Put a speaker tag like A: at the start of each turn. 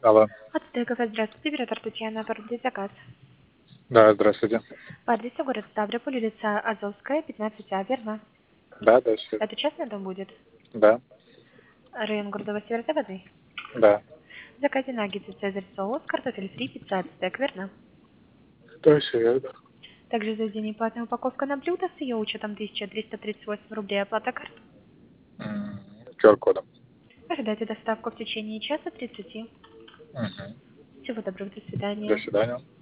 A: Алло.
B: От Стейкова, здравствуйте, оператор Татьяна, оформить заказ.
A: Да, здравствуйте.
B: По адресу город Ставрополь, улица Азовская, 15А, верно?
A: Да, да, все.
B: Это частный дом будет?
A: Да,
B: Район города Северо-Западный?
A: да.
B: В заказе наггетсы Цезарь соус, картофель фри, пицца от стейк, верно?
A: Да, все верно.
B: Также заведение платная упаковка на блюдо с ее учетом 1338 рублей, оплата карт.
A: QR-кодом.
B: Ожидайте доставку в течение часа 30.
A: Угу.
B: Всего доброго, до
A: До
B: свидания.
A: свидания.